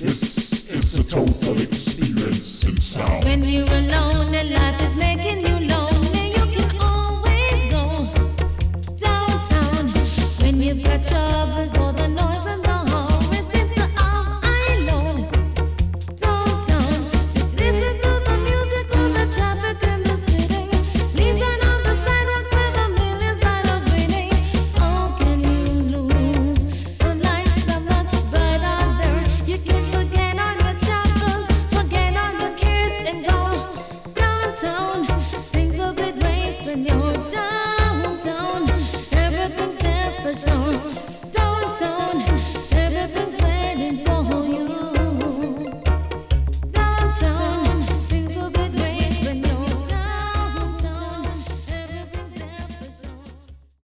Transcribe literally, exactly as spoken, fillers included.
This is a total experience in sound. When you're alone and life is making you lonely, you can always go downtown. When you've got troubles, all the noise and the hum, it seems to all I know. Downtown, just listen to the music on the traffic in the city. Leaves on all the sidewalks where the millions light up waiting. How can you lose? The lights are much brighter there. You can forget all your troubles, forget all your cares, and go downtown. Things will be great when you're downtown. Everything's there for sure.